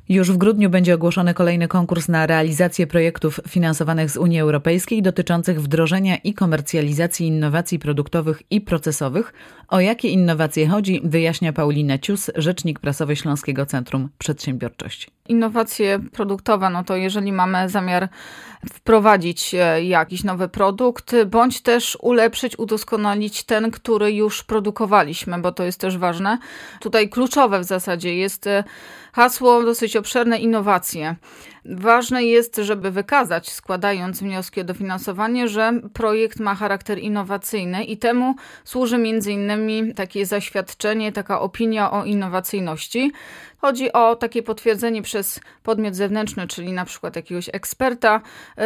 Już w grudniu będzie ogłoszony kolejny konkurs na realizację projektów finansowanych z Unii Europejskiej dotyczących wdrożenia i komercjalizacji innowacji produktowych i procesowych. O jakie innowacje chodzi, wyjaśnia Paulina Cius, rzecznik prasowy Śląskiego Centrum Przedsiębiorczości. Innowacje produktowe, to jeżeli mamy zamiar wprowadzić jakiś nowy produkt, bądź też ulepszyć, udoskonalić ten, który już produkowaliśmy, bo to jest też ważne. Tutaj kluczowe w zasadzie jest hasło dosyć obszerne innowacje. Ważne jest, żeby wykazać, składając wnioski o dofinansowanie, że projekt ma charakter innowacyjny i temu służy m.in. takie zaświadczenie, taka opinia o innowacyjności. Chodzi o takie potwierdzenie przez podmiot zewnętrzny, czyli na przykład jakiegoś eksperta,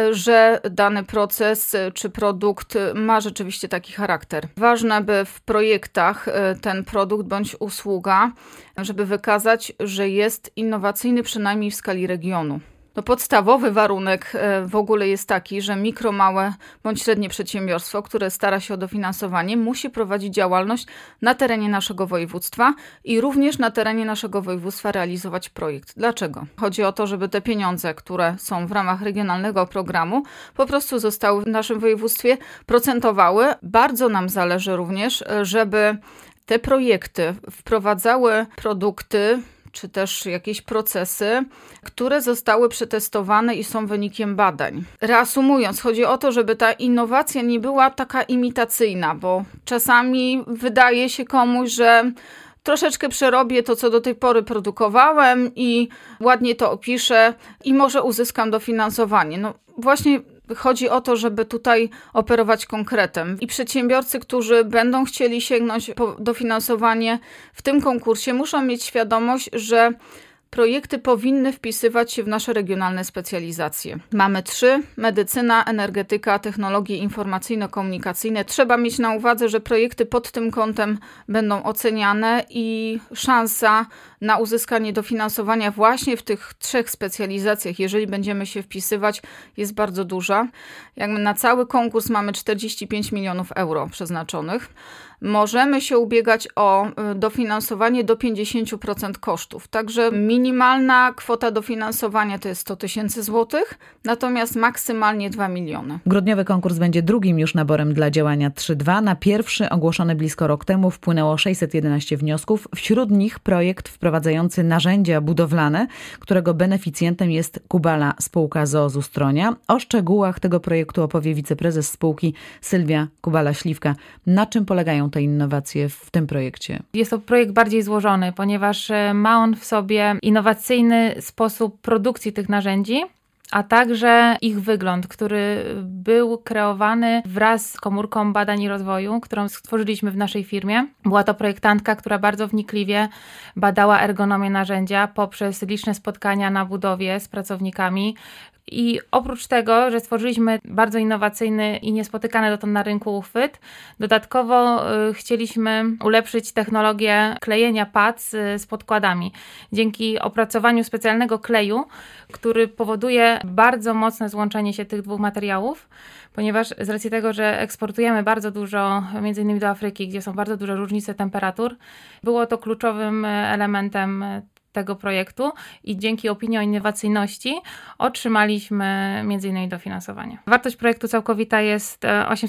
że dany proces czy produkt ma rzeczywiście taki charakter. Ważne, by w projektach ten produkt bądź usługa, żeby wykazać, że jest innowacyjny przynajmniej w skali regionu. Podstawowy warunek w ogóle jest taki, że mikro, małe bądź średnie przedsiębiorstwo, które stara się o dofinansowanie, musi prowadzić działalność na terenie naszego województwa i również na terenie naszego województwa realizować projekt. Dlaczego? Chodzi o to, żeby te pieniądze, które są w ramach regionalnego programu, po prostu zostały w naszym województwie procentowały. Bardzo nam zależy również, żeby te projekty wprowadzały produkty, czy też jakieś procesy, które zostały przetestowane i są wynikiem badań. Reasumując, chodzi o to, żeby ta innowacja nie była taka imitacyjna, bo czasami wydaje się komuś, że troszeczkę przerobię to, co do tej pory produkowałem i ładnie to opiszę i może uzyskam dofinansowanie. Właśnie chodzi o to, żeby tutaj operować konkretem. I przedsiębiorcy, którzy będą chcieli sięgnąć po dofinansowanie w tym konkursie, muszą mieć świadomość, że projekty powinny wpisywać się w nasze regionalne specjalizacje. Mamy 3: medycyna, energetyka, technologie informacyjno-komunikacyjne. Trzeba mieć na uwadze, że projekty pod tym kątem będą oceniane i szansa na uzyskanie dofinansowania właśnie w tych 3 specjalizacjach, jeżeli będziemy się wpisywać, jest bardzo duża. Jakby na cały konkurs mamy 45 milionów euro przeznaczonych. Możemy się ubiegać o dofinansowanie do 50% kosztów. Także minimalna kwota dofinansowania to jest 100 000 złotych, natomiast maksymalnie 2 miliony. Grudniowy konkurs będzie drugim już naborem dla działania 3.2. Na pierwszy, ogłoszony blisko rok temu, wpłynęło 611 wniosków. Wśród nich projekt wprowadzający narzędzia budowlane, którego beneficjentem jest Kubala, spółka z Ustronia. O szczegółach tego projektu opowie wiceprezes spółki Sylwia Kubala-Śliwka. Na czym polegają te innowacje w tym projekcie? Jest to projekt bardziej złożony, ponieważ ma on w sobie innowacyjny sposób produkcji tych narzędzi, a także ich wygląd, który był kreowany wraz z komórką badań i rozwoju, którą stworzyliśmy w naszej firmie. Była to projektantka, która bardzo wnikliwie badała ergonomię narzędzia poprzez liczne spotkania na budowie z pracownikami. I oprócz tego, że stworzyliśmy bardzo innowacyjny i niespotykany dotąd na rynku uchwyt, dodatkowo chcieliśmy ulepszyć technologię klejenia pac z podkładami. Dzięki opracowaniu specjalnego kleju, który powoduje bardzo mocne złączenie się tych 2 materiałów, ponieważ z racji tego, że eksportujemy bardzo dużo, między innymi do Afryki, gdzie są bardzo duże różnice temperatur, było to kluczowym elementem tego projektu i dzięki opinii o innowacyjności otrzymaliśmy m.in. dofinansowanie. Wartość projektu całkowita jest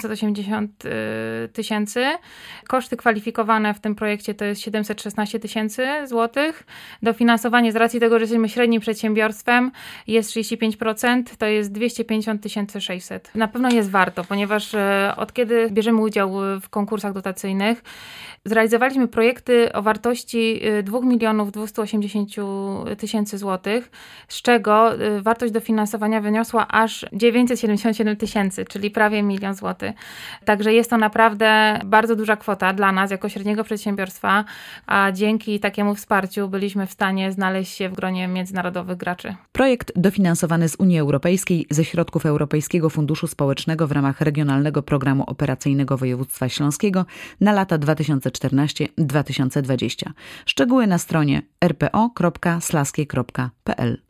880 000. Koszty kwalifikowane w tym projekcie to jest 716 000 złotych. Dofinansowanie z racji tego, że jesteśmy średnim przedsiębiorstwem jest 35%, to jest 250 600. Na pewno jest warto, ponieważ od kiedy bierzemy udział w konkursach dotacyjnych, zrealizowaliśmy projekty o wartości 2 280 000 złotych, z czego wartość dofinansowania wyniosła aż 977 000, czyli prawie 1 000 000 złotych. Także jest to naprawdę bardzo duża kwota dla nas jako średniego przedsiębiorstwa, a dzięki takiemu wsparciu byliśmy w stanie znaleźć się w gronie międzynarodowych graczy. Projekt dofinansowany z Unii Europejskiej ze środków Europejskiego Funduszu Społecznego w ramach Regionalnego Programu Operacyjnego Województwa Śląskiego na lata 2014-2020. Szczegóły na stronie rpo.slaskie.pl.